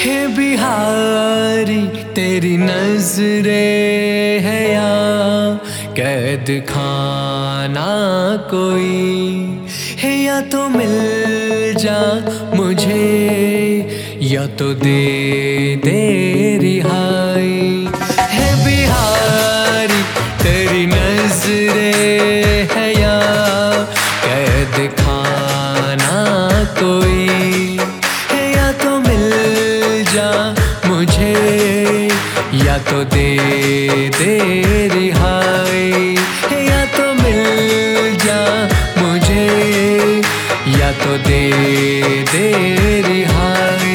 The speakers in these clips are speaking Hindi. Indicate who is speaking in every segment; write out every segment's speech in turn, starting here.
Speaker 1: हे बिहारी तेरी नजरें है या कैद खाना कोई है, या तो मिल जा मुझे या तो दे दे रिहाई। हे बिहारी तेरी नजरें है या कैद खाना कोई है, या तो मिल जा मुझे या तो दे दे रिहाई। है या तो मिल जा मुझे या तो दे दे रिहाई।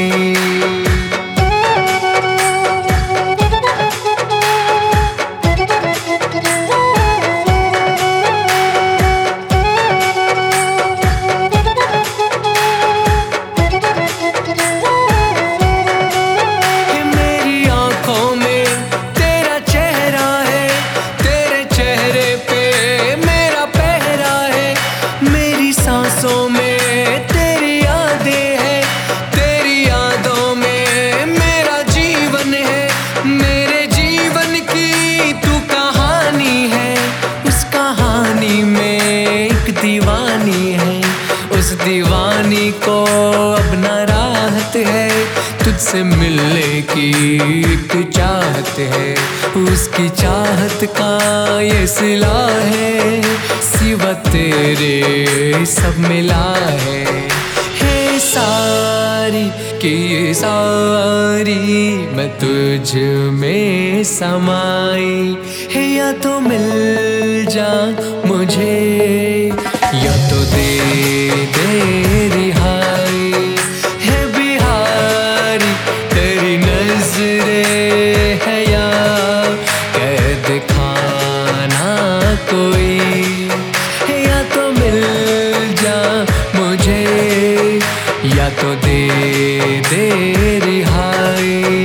Speaker 1: सांसों में तेरी यादें हैं, तेरी यादों में मेरा जीवन है। मेरे जीवन की तू कहानी है, उस कहानी में एक दीवानी है। उस दीवानी को अब न राहत है, तुझसे मिलने की एक चाहत है। उसकी चाहत का ये सिला है, सिवा तेरे सब मिला है। हे सारी की ये सारी मैं तुझ में समाई है, या तो मिल जा मुझे या तो दे दे रिहाई। है बिहारी तेरी नजरें है या कैद खाना कोई है, या तो मिल जा मुझे या तो दे दे रिहाई।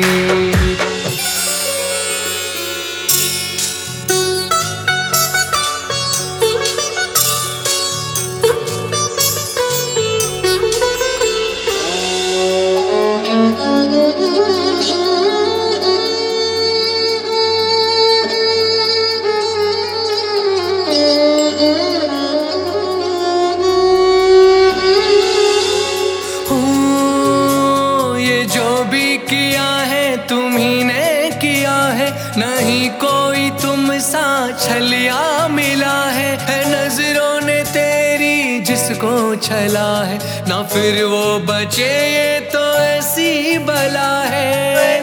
Speaker 1: जो भी किया है तुम्ही ने किया है, नहीं कोई तुम सा छलिया मिला है। नजरों ने तेरी जिसको छला है, ना फिर वो बचे ये तो ऐसी बला है।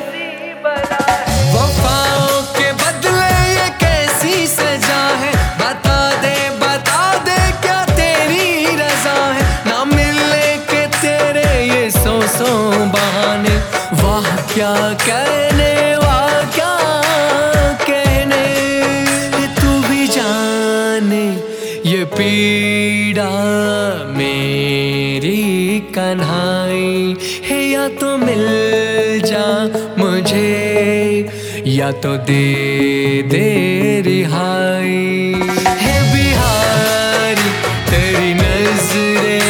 Speaker 1: वफाओं के बदले ये कैसी सजा है, बता दे क्या तेरी रजा है। ना मिलने के तेरे ये सौ बहाने, वाह क्या कहने वाह क्या कहने। तू भी जाने ये पीड़ा मेरी कन्हाई है, या तो मिल जा मुझे या तो दे दे रिहाई। है बिहारी तेरी नजरें